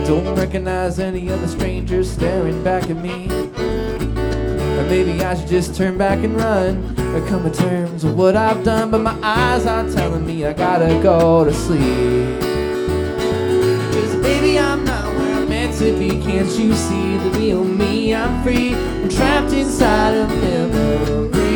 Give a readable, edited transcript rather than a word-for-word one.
Don't recognize any other strangers staring back at me. Or maybe I should just turn back and run, or come to terms with what I've done. But my eyes are telling me I gotta go to sleep. 'Cause baby, I'm not where I'm meant to be. Can't you see the real me? I'm free, I'm trapped inside a memory.